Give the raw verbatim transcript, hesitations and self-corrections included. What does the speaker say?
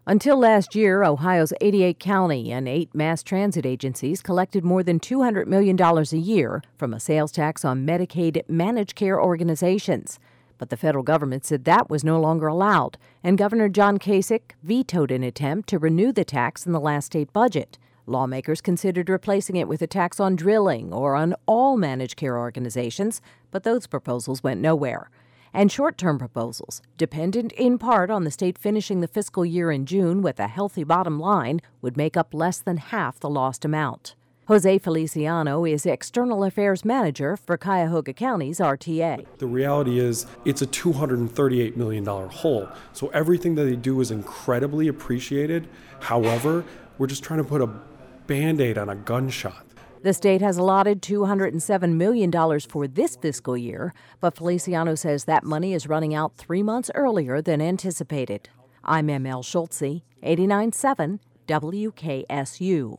Until last year, Ohio's eighty-eight county and eight mass transit agencies collected more than two hundred million dollars a year from a sales tax on Medicaid managed care organizations. But the federal government said that was no longer allowed, and Governor John Kasich vetoed an attempt to renew the tax in the last state budget. Lawmakers considered replacing it with a tax on drilling or on all managed care organizations, but those proposals went nowhere. And short-term proposals, dependent in part on the state finishing the fiscal year in June with a healthy bottom line, would make up less than half the lost amount. Jose Feliciano is External Affairs Manager for Cuyahoga County's R T A. The reality is it's a two hundred thirty-eight million dollars hole, so everything that they do is incredibly appreciated. However, we're just trying to put a Band-Aid on a gunshot. The state has allotted two hundred seven million dollars for this fiscal year, but Feliciano says that money is running out three months earlier than anticipated. I'm M L Schultze, eighty-nine point seven W K S U.